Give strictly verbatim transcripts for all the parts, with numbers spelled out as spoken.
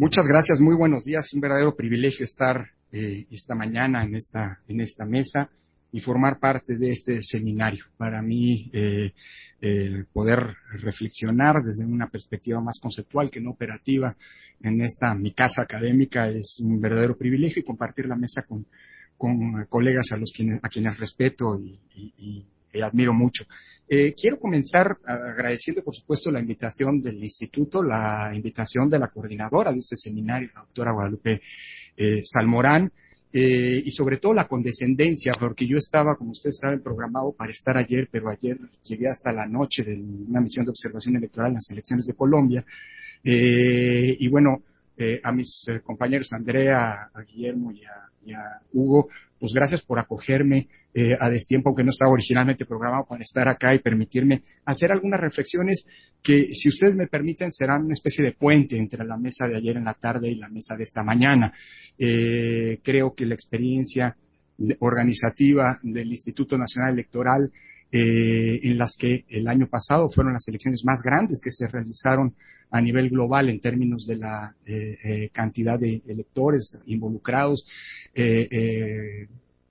Muchas gracias, muy buenos días. Un verdadero privilegio estar eh, esta mañana en esta, en esta mesa y formar parte de este seminario. Para mí, eh, eh, poder reflexionar desde una perspectiva más conceptual que no operativa en esta mi casa académica es un verdadero privilegio, y compartir la mesa con, con colegas a los quienes, a quienes respeto y, y, y, y admiro mucho. Eh, quiero comenzar agradeciendo, por supuesto, la invitación del Instituto, la invitación de la coordinadora de este seminario, la doctora Guadalupe eh, Salmorán, eh, y sobre todo la condescendencia, porque yo estaba, como ustedes saben, programado para estar ayer, pero ayer llegué hasta la noche de una misión de observación electoral en las elecciones de Colombia, eh, y bueno, eh, a mis eh, compañeros Andrea, a Guillermo y a, y a Hugo, pues gracias por acogerme eh, a destiempo, aunque no estaba originalmente programado para estar acá, y permitirme hacer algunas reflexiones que, si ustedes me permiten, serán una especie de puente entre la mesa de ayer en la tarde y la mesa de esta mañana. Eh, creo que la experiencia organizativa del Instituto Nacional Electoral, eh, en las que el año pasado fueron las elecciones más grandes que se realizaron a nivel global en términos de la eh, eh, cantidad de electores involucrados, eh, eh,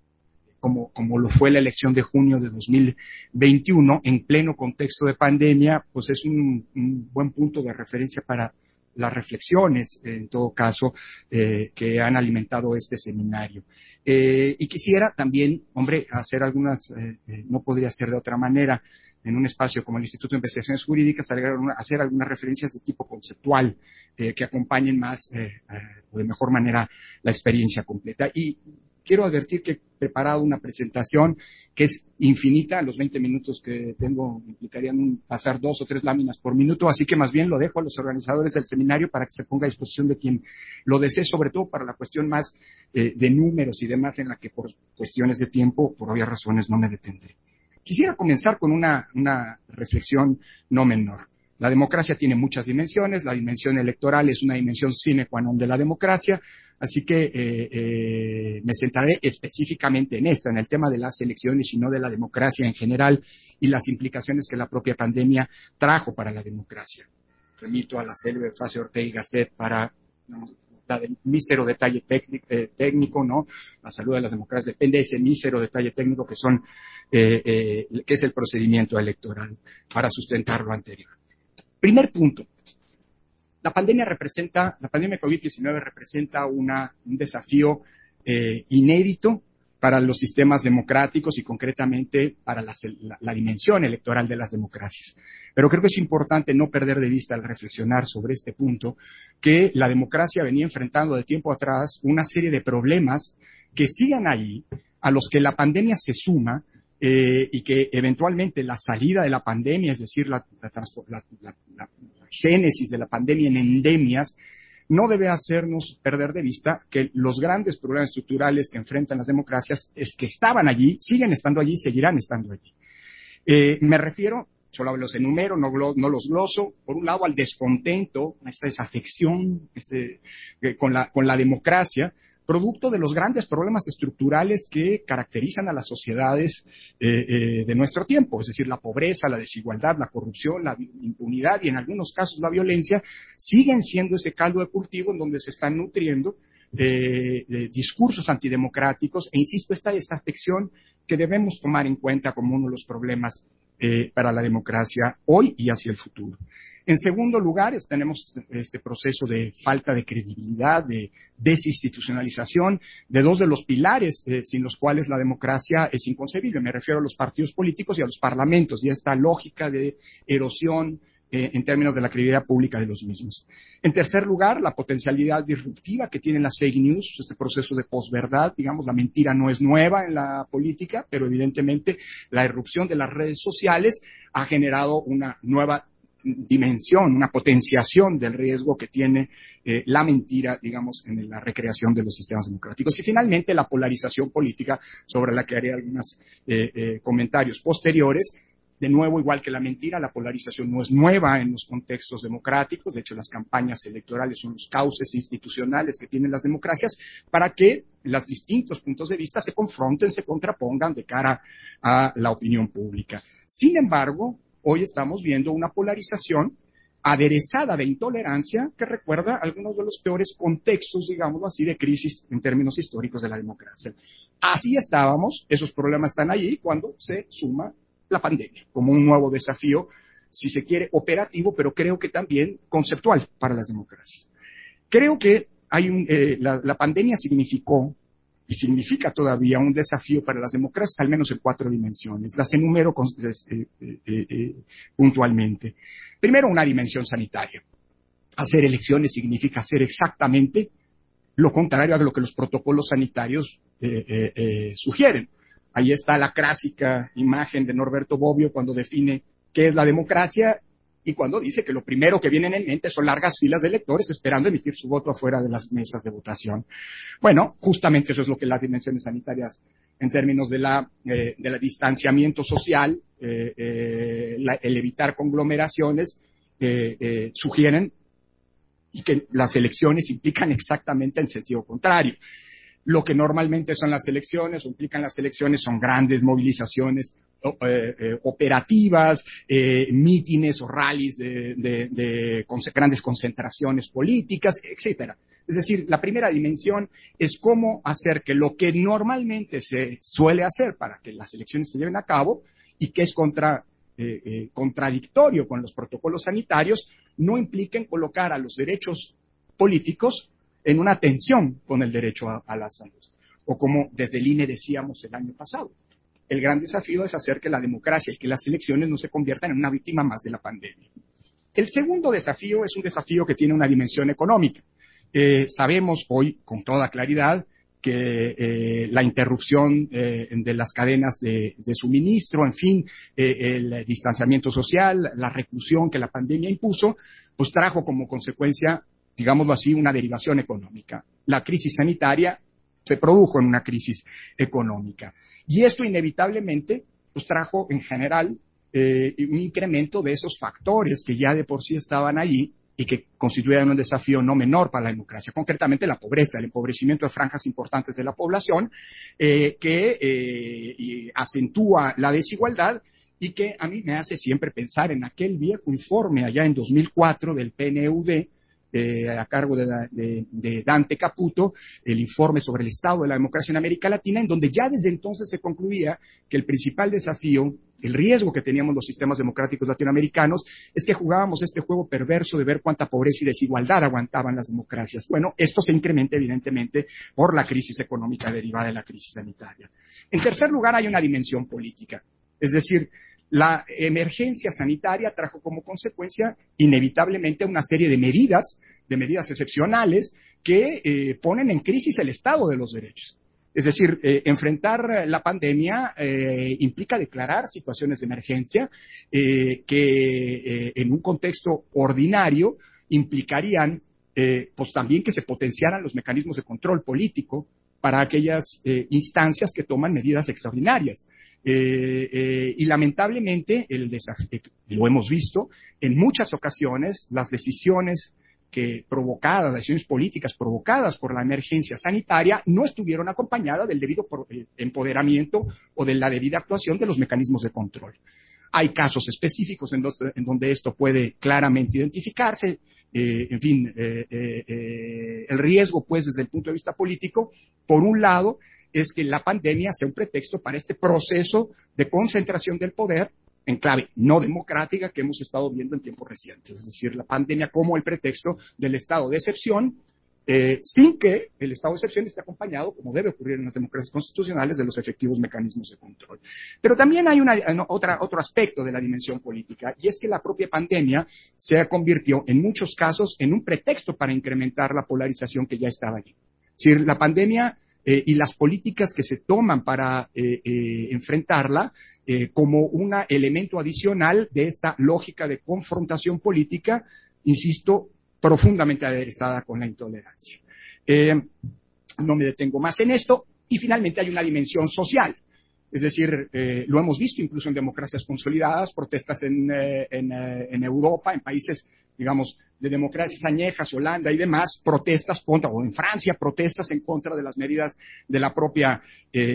como, como lo fue la elección de junio de dos mil veintiuno, en pleno contexto de pandemia, pues es un, un buen punto de referencia para las reflexiones, en todo caso, eh, que han alimentado este seminario. Eh, y quisiera también, hombre, hacer algunas, eh, eh, no podría ser de otra manera, en un espacio como el Instituto de Investigaciones Jurídicas, hacer algunas referencias de tipo conceptual eh, que acompañen más eh, eh, o de mejor manera la experiencia completa. Y quiero advertir que he preparado una presentación que es infinita. Los veinte minutos que tengo implicarían un, pasar dos o tres láminas por minuto, así que más bien lo dejo a los organizadores del seminario para que se ponga a disposición de quien lo desee, sobre todo para la cuestión más eh, de números y demás, en la que por cuestiones de tiempo, por obvias razones, no me detendré. Quisiera comenzar con una, una reflexión no menor. La democracia tiene muchas dimensiones. La dimensión electoral es una dimensión sine qua non de la democracia, así que eh, eh, me centraré específicamente en esta, en el tema de las elecciones y no de la democracia en general y las implicaciones que la propia pandemia trajo para la democracia. Remito a la célebre frase de Ortega y Gasset para no, del mísero detalle técnico, eh, técnico, ¿no? La salud de las democracias depende de ese mísero detalle técnico que son, eh, eh, que es el procedimiento electoral, para sustentar lo anterior. Primer punto. La pandemia representa, la pandemia COVID diecinueve representa una, un desafío eh, inédito para los sistemas democráticos y concretamente para la, la, la dimensión electoral de las democracias. Pero creo que es importante no perder de vista, al reflexionar sobre este punto, que la democracia venía enfrentando de tiempo atrás una serie de problemas que siguen ahí, a los que la pandemia se suma, eh, y que eventualmente la salida de la pandemia, es decir, la, la, la, la, la génesis de la pandemia en endemias, no debe hacernos perder de vista que los grandes problemas estructurales que enfrentan las democracias es que estaban allí, siguen estando allí y seguirán estando allí. Eh, me refiero, solo los enumero, no, no los gloso, por un lado al descontento, a esta desafección este, eh, con, la, con la democracia, producto de los grandes problemas estructurales que caracterizan a las sociedades eh, eh, de nuestro tiempo, es decir, la pobreza, la desigualdad, la corrupción, la impunidad y en algunos casos la violencia, siguen siendo ese caldo de cultivo en donde se están nutriendo eh, de discursos antidemocráticos, e insisto, esta desafección que debemos tomar en cuenta como uno de los problemas eh, para la democracia hoy y hacia el futuro. En segundo lugar, tenemos este proceso de falta de credibilidad, de desinstitucionalización, de dos de los pilares eh, sin los cuales la democracia es inconcebible. Me refiero a los partidos políticos y a los parlamentos, y a esta lógica de erosión eh, en términos de la credibilidad pública de los mismos. En tercer lugar, la potencialidad disruptiva que tienen las fake news, este proceso de posverdad. Digamos, la mentira no es nueva en la política, pero evidentemente la irrupción de las redes sociales ha generado una nueva dimensión, una potenciación del riesgo que tiene eh, la mentira, digamos, en la recreación de los sistemas democráticos. Y finalmente, la polarización política, sobre la que haré algunos eh, eh, comentarios posteriores. De nuevo, igual que la mentira, la polarización no es nueva en los contextos democráticos. De hecho, las campañas electorales son los cauces institucionales que tienen las democracias para que los distintos puntos de vista se confronten, se contrapongan de cara a la opinión pública. Sin embargo, hoy estamos viendo una polarización aderezada de intolerancia que recuerda algunos de los peores contextos, digámoslo así, de crisis en términos históricos de la democracia. Así estábamos, esos problemas están allí cuando se suma la pandemia, como un nuevo desafío, si se quiere, operativo, pero creo que también conceptual para las democracias. Creo que hay un, eh, la, la pandemia significó y significa todavía un desafío para las democracias, al menos en cuatro dimensiones. Las enumero con, eh, eh, eh, puntualmente. Primero, una dimensión sanitaria. Hacer elecciones significa hacer exactamente lo contrario a lo que los protocolos sanitarios eh, eh, eh, sugieren. Ahí está la clásica imagen de Norberto Bobbio cuando define qué es la democracia y cuando dice que lo primero que vienen en mente son largas filas de electores esperando emitir su voto afuera de las mesas de votación. Bueno, justamente eso es lo que las dimensiones sanitarias, en términos de la, eh, de la distanciamiento social, eh, eh, la, el evitar conglomeraciones, eh, eh, sugieren, y que las elecciones implican exactamente en sentido contrario. Lo que normalmente son las elecciones, o implican las elecciones, son grandes movilizaciones eh, eh, operativas, eh, mítines o rallies de, de, de con, grandes concentraciones políticas, etcétera. Es decir, la primera dimensión es cómo hacer que lo que normalmente se suele hacer para que las elecciones se lleven a cabo y que es contra, eh, eh, contradictorio con los protocolos sanitarios, no impliquen colocar a los derechos políticos en una tensión con el derecho a, a la salud. O como desde el I N E decíamos el año pasado, el gran desafío es hacer que la democracia y que las elecciones no se conviertan en una víctima más de la pandemia. El segundo desafío es un desafío que tiene una dimensión económica. Eh, sabemos hoy con toda claridad que eh, la interrupción eh, de las cadenas de, de suministro, en fin, eh, el distanciamiento social, la reclusión que la pandemia impuso, pues trajo como consecuencia, digámoslo así, una derivación económica. La crisis sanitaria se produjo en una crisis económica. Y esto inevitablemente pues trajo en general eh, un incremento de esos factores que ya de por sí estaban allí y que constituían un desafío no menor para la democracia, concretamente la pobreza, el empobrecimiento de franjas importantes de la población, eh, que eh, y acentúa la desigualdad y que a mí me hace siempre pensar en aquel viejo informe allá en dos mil cuatro del P N U D, Eh, a cargo de, de, de Dante Caputo, el informe sobre el estado de la democracia en América Latina, en donde ya desde entonces se concluía que el principal desafío, el riesgo que teníamos los sistemas democráticos latinoamericanos, es que jugábamos este juego perverso de ver cuánta pobreza y desigualdad aguantaban las democracias. Bueno, esto se incrementa evidentemente por la crisis económica derivada de la crisis sanitaria. En tercer lugar, hay una dimensión política, es decir, la emergencia sanitaria trajo como consecuencia inevitablemente una serie de medidas, de medidas excepcionales que eh, ponen en crisis el Estado de los derechos. Es decir, eh, enfrentar la pandemia eh, implica declarar situaciones de emergencia eh, que eh, en un contexto ordinario implicarían eh, pues también que se potenciaran los mecanismos de control político para aquellas eh, instancias que toman medidas extraordinarias. Eh, eh, y lamentablemente, el desafío, lo hemos visto, en muchas ocasiones las decisiones que provocadas, las decisiones políticas provocadas por la emergencia sanitaria no estuvieron acompañadas del debido empoderamiento o de la debida actuación de los mecanismos de control. Hay casos específicos en, los, en donde esto puede claramente identificarse. Eh, en fin, eh, eh, eh, el riesgo, pues, desde el punto de vista político, por un lado, es que la pandemia sea un pretexto para este proceso de concentración del poder en clave no democrática que hemos estado viendo en tiempos recientes. Es decir, la pandemia como el pretexto del estado de excepción, eh, sin que el estado de excepción esté acompañado, como debe ocurrir en las democracias constitucionales, de los efectivos mecanismos de control. Pero también hay una, otra, otro aspecto de la dimensión política, y es que la propia pandemia se convirtió en muchos casos en un pretexto para incrementar la polarización que ya estaba allí. Es decir, la pandemia Eh, y las políticas que se toman para eh, eh, enfrentarla eh, como un elemento adicional de esta lógica de confrontación política, insisto, profundamente aderezada con la intolerancia. Eh, no me detengo más en esto. Y finalmente hay una dimensión social. Es decir, eh, lo hemos visto incluso en democracias consolidadas, protestas en, eh, en, eh, en Europa, en países digamos, de democracias añejas, Holanda y demás, protestas contra, o en Francia, protestas en contra de las medidas de la propia, eh,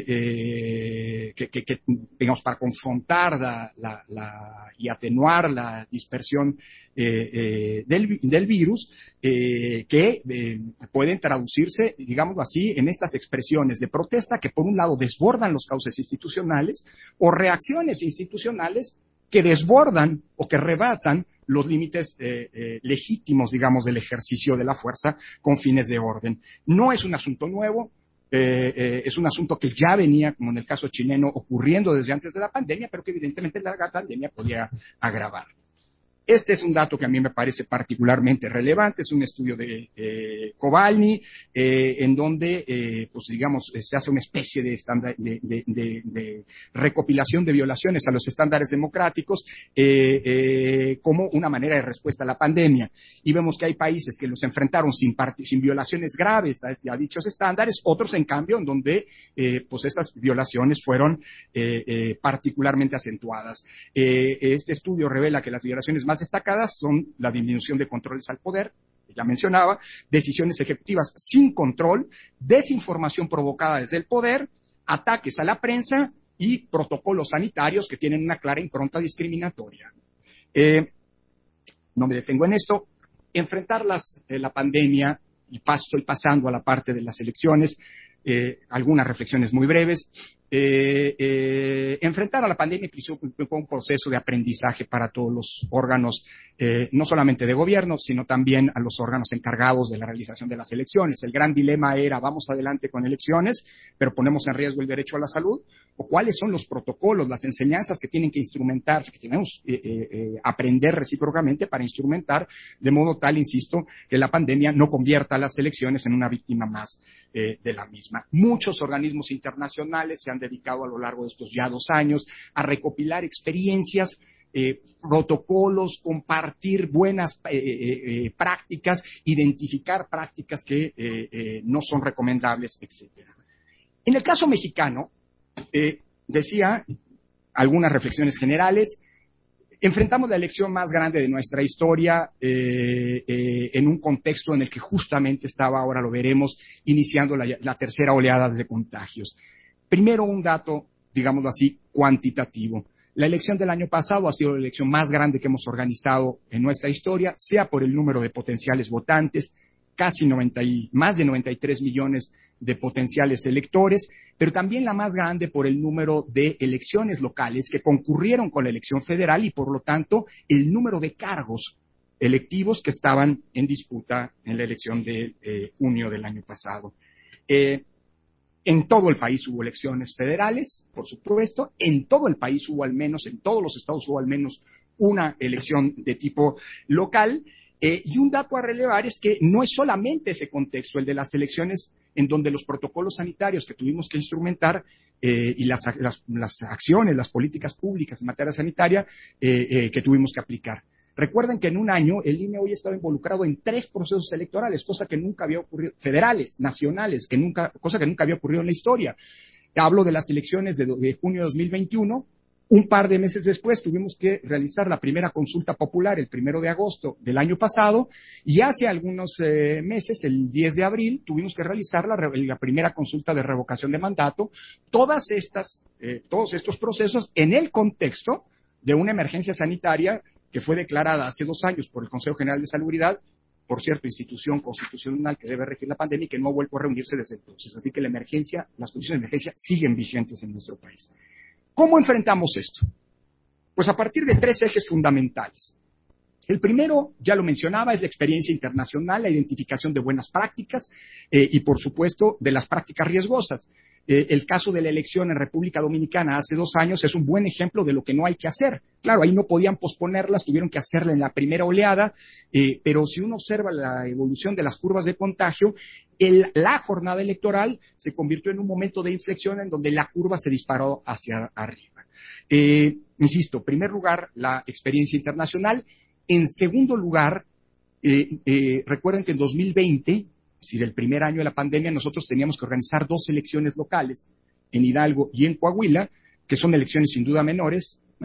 eh, que, que, que, digamos, para confrontar la, la, la, y atenuar la dispersión eh, eh, del, del virus, eh, que eh, pueden traducirse, digamos así, en estas expresiones de protesta que por un lado desbordan los cauces institucionales o reacciones institucionales que desbordan o que rebasan los límites eh, eh, legítimos, digamos, del ejercicio de la fuerza con fines de orden. No es un asunto nuevo, eh, eh, es un asunto que ya venía, como en el caso chileno, ocurriendo desde antes de la pandemia, pero que evidentemente la pandemia podía agravar. Este es un dato que a mí me parece particularmente relevante, es un estudio de eh, Cobalny, eh, en donde, eh, pues digamos, se hace una especie de, estándar, de, de, de, de recopilación de violaciones a los estándares democráticos eh, eh, como una manera de respuesta a la pandemia. Y vemos que hay países que los enfrentaron sin, sin violaciones graves a, a dichos estándares, otros, en cambio, en donde eh, pues esas violaciones fueron eh, eh, particularmente acentuadas. Eh, este estudio revela que las violaciones más destacadas son la disminución de controles al poder, que ya mencionaba, decisiones ejecutivas sin control, desinformación provocada desde el poder, ataques a la prensa y protocolos sanitarios que tienen una clara impronta discriminatoria. Eh, no me detengo en esto. Enfrentar las, eh, la pandemia, y paso, estoy pasando a la parte de las elecciones, eh, algunas reflexiones muy breves. Eh, eh, enfrentar a la pandemia fue un proceso de aprendizaje para todos los órganos, eh, no solamente de gobierno, sino también a los órganos encargados de la realización de las elecciones. El gran dilema era, vamos adelante con elecciones, pero ponemos en riesgo el derecho a la salud, o cuáles son los protocolos, las enseñanzas que tienen que instrumentarse, que tenemos que eh, eh, aprender recíprocamente para instrumentar, de modo tal, insisto, que la pandemia no convierta a las elecciones en una víctima más eh, de la misma. Muchos organismos internacionales se han dedicado a lo largo de estos ya dos años a recopilar experiencias, eh, protocolos, compartir buenas eh, eh, eh, prácticas, identificar prácticas que eh, eh, no son recomendables, etcétera. En el caso mexicano, eh, decía algunas reflexiones generales. Enfrentamos la elección más grande de nuestra historia eh, eh, en un contexto en el que justamente estaba, ahora lo veremos, iniciando la, la tercera oleada de contagios. Primero, un dato, digámoslo así, cuantitativo. La elección del año pasado ha sido la elección más grande que hemos organizado en nuestra historia, sea por el número de potenciales votantes, casi noventa y, más de noventa y tres millones de potenciales electores, pero también la más grande por el número de elecciones locales que concurrieron con la elección federal y, por lo tanto, el número de cargos electivos que estaban en disputa en la elección de eh, junio del año pasado. Eh, En todo el país hubo elecciones federales, por supuesto. En todo el país hubo al menos, en todos los estados hubo al menos una elección de tipo local. Eh, y un dato a relevar es que no es solamente ese contexto, el de las elecciones en donde los protocolos sanitarios que tuvimos que instrumentar eh, y las, las, las acciones, las políticas públicas en materia sanitaria eh, eh, que tuvimos que aplicar. Recuerden que en un año el I N E hoy estaba involucrado en tres procesos electorales, cosa que nunca había ocurrido, federales, nacionales, que nunca, cosa que nunca había ocurrido en la historia. Hablo de las elecciones de, de junio de dos mil veintiuno. Un par de meses después tuvimos que realizar la primera consulta popular el primero de agosto del año pasado, y hace algunos eh, meses, el diez de abril, tuvimos que realizar la, la primera consulta de revocación de mandato. Todas estas, eh, todos estos procesos en el contexto de una emergencia sanitaria que fue declarada hace dos años por el Consejo General de Salubridad, por cierto, institución constitucional que debe regir la pandemia y que no ha vuelto a reunirse desde entonces. Así que la emergencia, las condiciones de emergencia siguen vigentes en nuestro país. ¿Cómo enfrentamos esto? Pues a partir de tres ejes fundamentales. El primero, ya lo mencionaba, es la experiencia internacional, la identificación de buenas prácticas eh, y, por supuesto, de las prácticas riesgosas. Eh, el caso de la elección en República Dominicana hace dos años es un buen ejemplo de lo que no hay que hacer. Claro, ahí no podían posponerlas, tuvieron que hacerla en la primera oleada, eh, pero si uno observa la evolución de las curvas de contagio, el, la jornada electoral se convirtió en un momento de inflexión en donde la curva se disparó hacia arriba. Eh, insisto, en primer lugar, la experiencia internacional. En segundo lugar, eh, eh, recuerden que en dos mil veinte, si del primer año de la pandemia, nosotros teníamos que organizar dos elecciones locales, en Hidalgo y en Coahuila, que son elecciones sin duda menores. Bueno,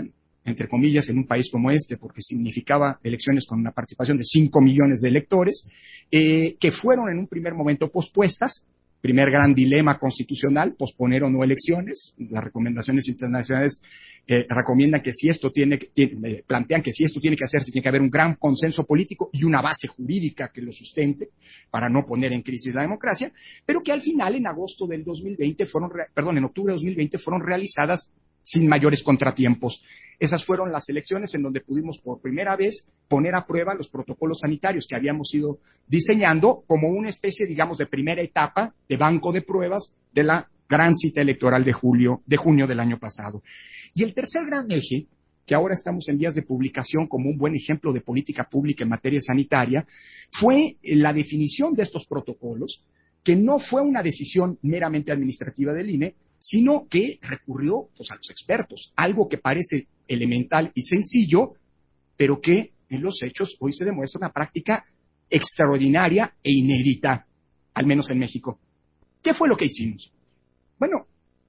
entre comillas, en un país como este, porque significaba elecciones con una participación de cinco millones de electores, eh, que fueron en un primer momento pospuestas. Primer gran dilema constitucional, posponer o no elecciones. Las recomendaciones internacionales eh, recomiendan que si esto tiene, tiene eh, plantean que si esto tiene que hacerse, tiene que haber un gran consenso político y una base jurídica que lo sustente para no poner en crisis la democracia, pero que al final, en agosto del dos mil veinte, fueron, perdón, en octubre de dos mil veinte, fueron realizadas sin mayores contratiempos. Esas fueron las elecciones en donde pudimos por primera vez poner a prueba los protocolos sanitarios que habíamos ido diseñando como una especie, digamos, de primera etapa de banco de pruebas de la gran cita electoral de julio, de junio del año pasado. Y el tercer gran eje, que ahora estamos en vías de publicación como un buen ejemplo de política pública en materia sanitaria, fue la definición de estos protocolos, que no fue una decisión meramente administrativa del I N E, sino que recurrió pues, a los expertos, algo que parece elemental y sencillo, pero que en los hechos hoy se demuestra una práctica extraordinaria e inédita, al menos en México. ¿Qué fue lo que hicimos? Bueno,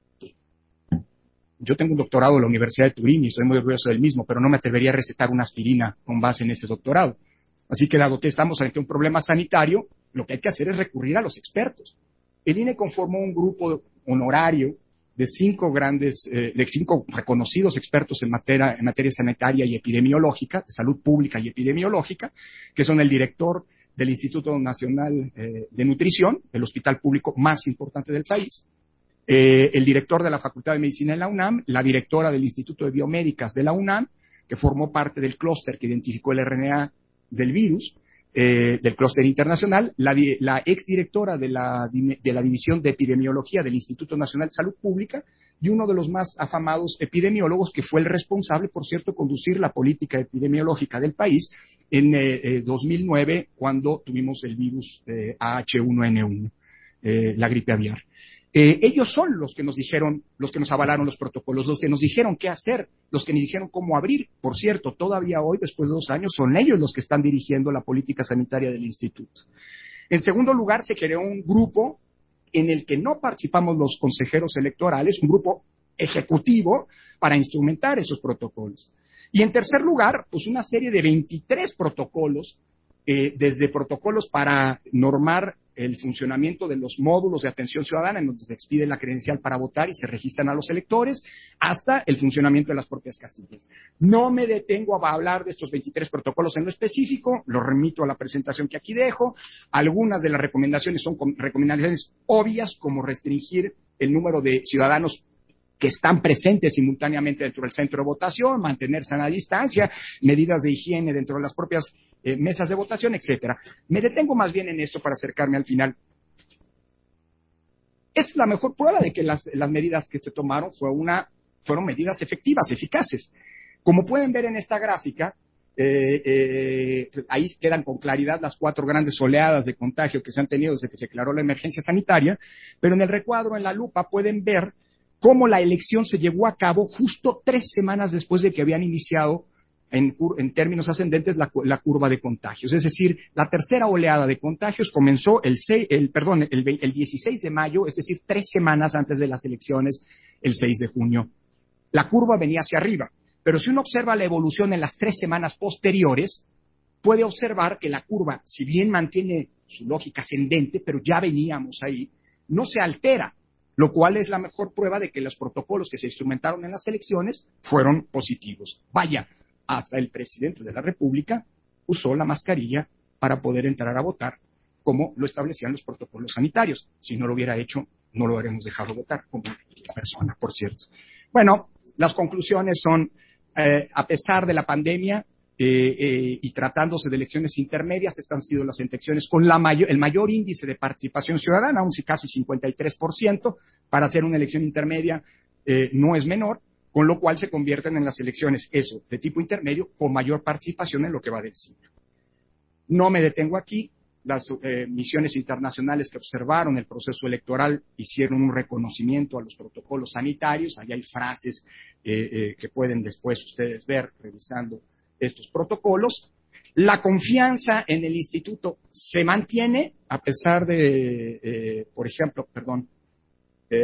yo tengo un doctorado en la Universidad de Turín y estoy muy orgulloso del mismo, pero no me atrevería a recetar una aspirina con base en ese doctorado. Así que dado que estamos ante un problema sanitario, lo que hay que hacer es recurrir a los expertos. El I N E conformó un grupo honorario de cinco grandes, eh, de cinco reconocidos expertos en materia, en materia sanitaria y epidemiológica, de salud pública y epidemiológica, que son el director del Instituto Nacional eh, de Nutrición, el hospital público más importante del país, eh, el director de la Facultad de Medicina de la UNAM, la directora del Instituto de Biomédicas de la UNAM, que formó parte del clúster que identificó el R N A del virus, Eh, del clúster internacional, la, la exdirectora de la, de la División de Epidemiología del Instituto Nacional de Salud Pública y uno de los más afamados epidemiólogos que fue el responsable, por cierto, de conducir la política epidemiológica del país en eh, eh, dos mil nueve, cuando tuvimos el virus eh, A H uno N uno, eh, la gripe aviar. Eh, ellos son los que nos dijeron, los que nos avalaron los protocolos, los que nos dijeron qué hacer, los que nos dijeron cómo abrir. Por cierto, todavía hoy, después de dos años, son ellos los que están dirigiendo la política sanitaria del instituto. En segundo lugar, se creó un grupo en el que no participamos los consejeros electorales, un grupo ejecutivo para instrumentar esos protocolos. Y en tercer lugar, pues una serie de veintitrés protocolos, eh, desde protocolos para normar el funcionamiento de los módulos de atención ciudadana en donde se expide la credencial para votar y se registran a los electores, hasta el funcionamiento de las propias casillas. No me detengo a hablar de estos veintitrés protocolos en lo específico, los remito a la presentación que aquí dejo. Algunas de las recomendaciones son recomendaciones obvias, como restringir el número de ciudadanos que están presentes simultáneamente dentro del centro de votación, mantener sana distancia, medidas de higiene dentro de las propias eh, mesas de votación, etcétera. Me detengo más bien en esto para acercarme al final. Esta es la mejor prueba de que las, las medidas que se tomaron fue una, fueron medidas efectivas, eficaces. Como pueden ver en esta gráfica, eh, eh, ahí quedan con claridad las cuatro grandes oleadas de contagio que se han tenido desde que se declaró la emergencia sanitaria, pero en el recuadro, en la lupa, pueden ver cómo la elección se llevó a cabo justo tres semanas después de que habían iniciado en, en términos ascendentes la, la curva de contagios. Es decir, la tercera oleada de contagios comenzó el, seis, el, perdón, el, el dieciséis de mayo, es decir, tres semanas antes de las elecciones, el seis de junio. La curva venía hacia arriba, pero si uno observa la evolución en las tres semanas posteriores, puede observar que la curva, si bien mantiene su lógica ascendente, pero ya veníamos ahí, no se altera, lo cual es la mejor prueba de que los protocolos que se instrumentaron en las elecciones fueron positivos. Vaya, hasta el presidente de la República usó la mascarilla para poder entrar a votar, como lo establecían los protocolos sanitarios. Si no lo hubiera hecho, no lo habríamos dejado votar como persona, por cierto. Bueno, las conclusiones son, eh, a pesar de la pandemia, Eh, eh, y tratándose de elecciones intermedias, estas han sido las elecciones con la mayor, el mayor índice de participación ciudadana, aún si casi cincuenta y tres por ciento, para hacer una elección intermedia eh, no es menor, con lo cual se convierten en las elecciones, eso, de tipo intermedio, con mayor participación en lo que va del siglo. No me detengo aquí. Las eh, misiones internacionales que observaron el proceso electoral hicieron un reconocimiento a los protocolos sanitarios. Ahí hay frases eh, eh, que pueden después ustedes ver revisando estos protocolos. La confianza en el instituto se mantiene a pesar de, eh, por ejemplo, perdón, eh,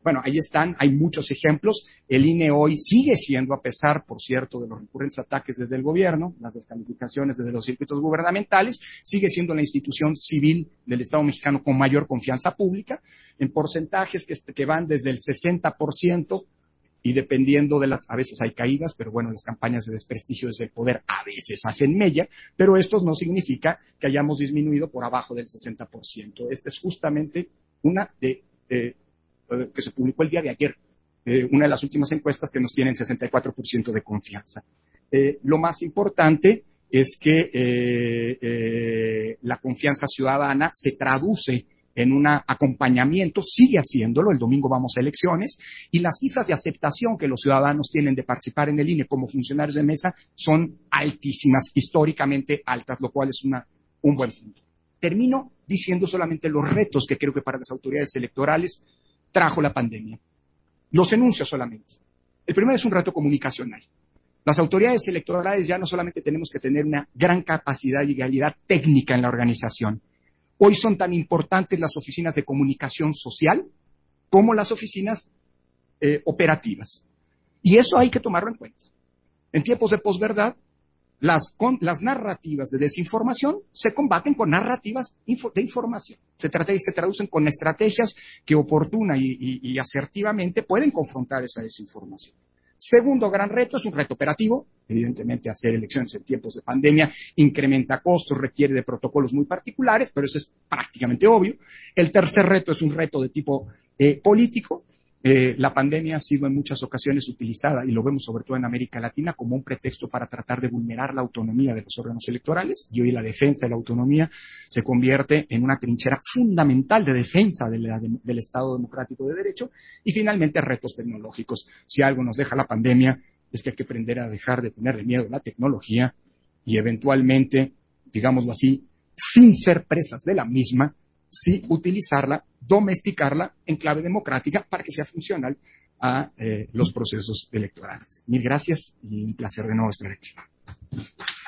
bueno, ahí están, hay muchos ejemplos. El I N E hoy sigue siendo, a pesar, por cierto, de los recurrentes ataques desde el gobierno, las descalificaciones desde los circuitos gubernamentales, sigue siendo la institución civil del Estado mexicano con mayor confianza pública, en porcentajes que, que van desde el sesenta por ciento, y dependiendo de las, a veces hay caídas, pero bueno, las campañas de desprestigio desde el poder a veces hacen mella, pero esto no significa que hayamos disminuido por abajo del sesenta por ciento. Esta es justamente una de, eh, que se publicó el día de ayer, eh, una de las últimas encuestas que nos tienen sesenta y cuatro por ciento de confianza. Eh, lo más importante es que eh, eh, la confianza ciudadana se traduce en un acompañamiento, sigue haciéndolo, el domingo vamos a elecciones, y las cifras de aceptación que los ciudadanos tienen de participar en el I N E como funcionarios de mesa son altísimas, históricamente altas, lo cual es una, un buen punto. Termino diciendo solamente los retos que creo que para las autoridades electorales trajo la pandemia. Los enuncio solamente. El primero es un reto comunicacional. Las autoridades electorales ya no solamente tenemos que tener una gran capacidad y calidad técnica en la organización. Hoy son tan importantes las oficinas de comunicación social como las oficinas eh, operativas. Y eso hay que tomarlo en cuenta. En tiempos de posverdad, las, con, las narrativas de desinformación se combaten con narrativas info, de información. Se, trata, se traducen con estrategias que oportuna y, y, y asertivamente pueden confrontar esa desinformación. Segundo gran reto es un reto operativo. Evidentemente, hacer elecciones en tiempos de pandemia incrementa costos, requiere de protocolos muy particulares, pero eso es prácticamente obvio. El tercer reto es un reto de tipo eh, político. Eh, la pandemia ha sido en muchas ocasiones utilizada, y lo vemos sobre todo en América Latina, como un pretexto para tratar de vulnerar la autonomía de los órganos electorales, y hoy la defensa de la autonomía se convierte en una trinchera fundamental de defensa de la, de, del Estado democrático de derecho. Y finalmente, retos tecnológicos. Si algo nos deja la pandemia es que hay que aprender a dejar de tener miedo a la tecnología y eventualmente, digámoslo así, sin ser presas de la misma, sí utilizarla, domesticarla en clave democrática para que sea funcional a eh, los procesos electorales. Mil gracias y un placer de nuevo estar aquí.